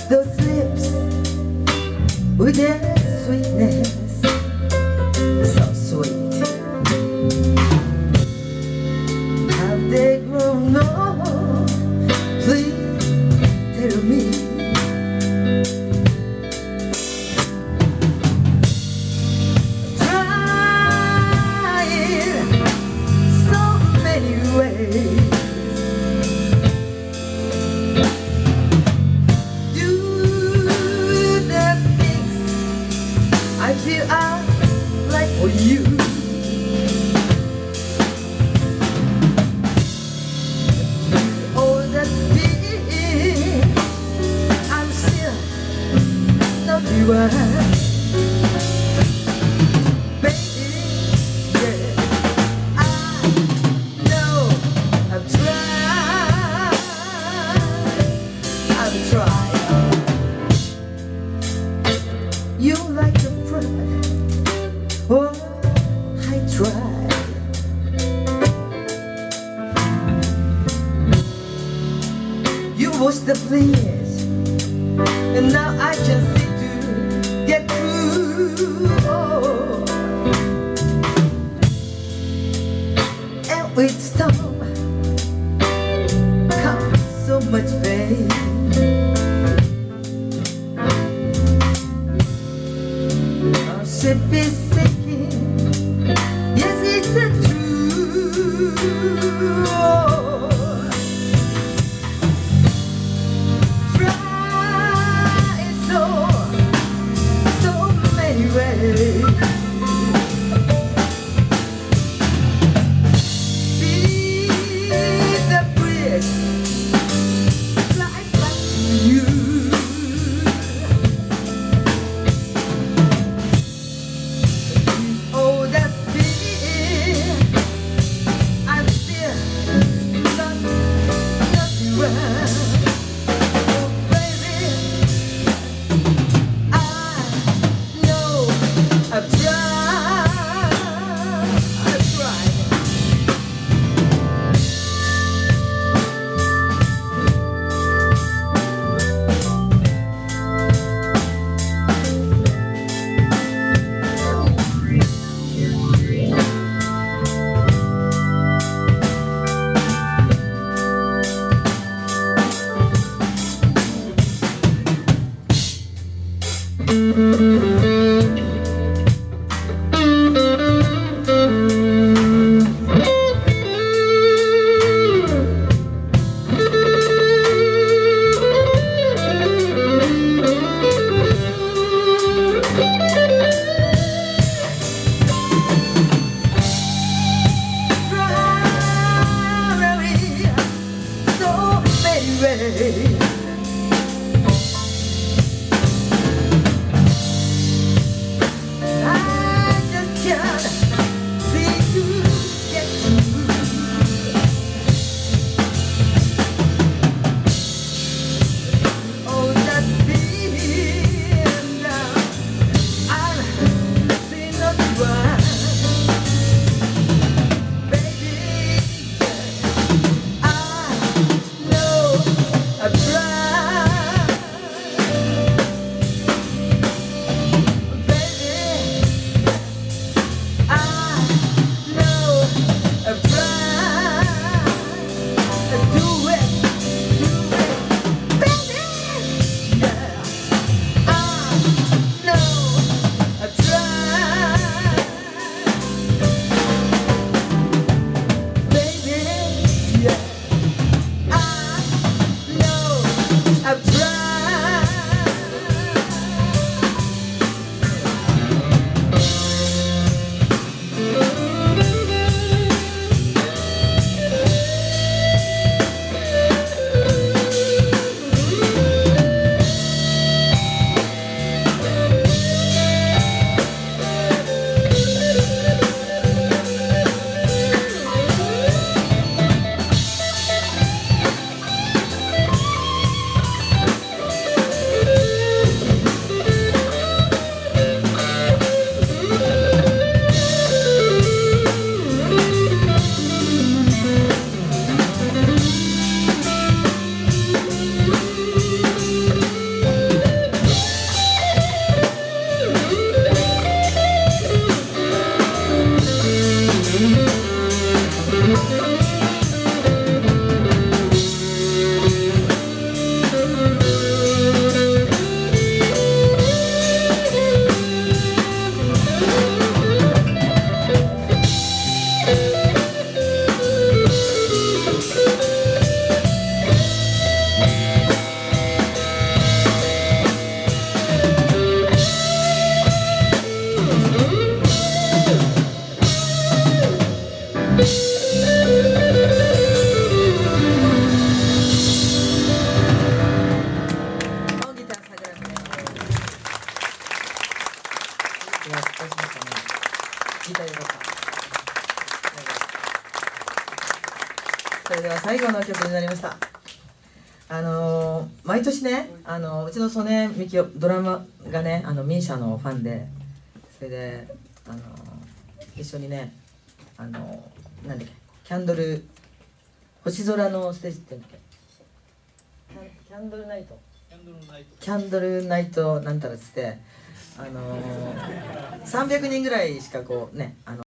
those lips with their sweetness, so sweet. Have they grown old? Please tell me. Trying so many ways. I feel I like for you. All that feeling, I'm still not you are. Baby, yeah, I know I've tried. You like the pride, oh, I tried. You was the place, and now I just need to get through. Oh. And with storm comes so much pain. Ship is sinking, yes, it's the truth. Try so many ways. Be the bridge, fly それでは最後の曲になりました。毎年ね、うちの曽根みきおドラマがね、ミーシャのファンで、それで一緒にね、なんだっけ、キャンドル星空のステージって言うんだっけ、キャンドルナイトなんたらっつって、300人ぐらいしかこうね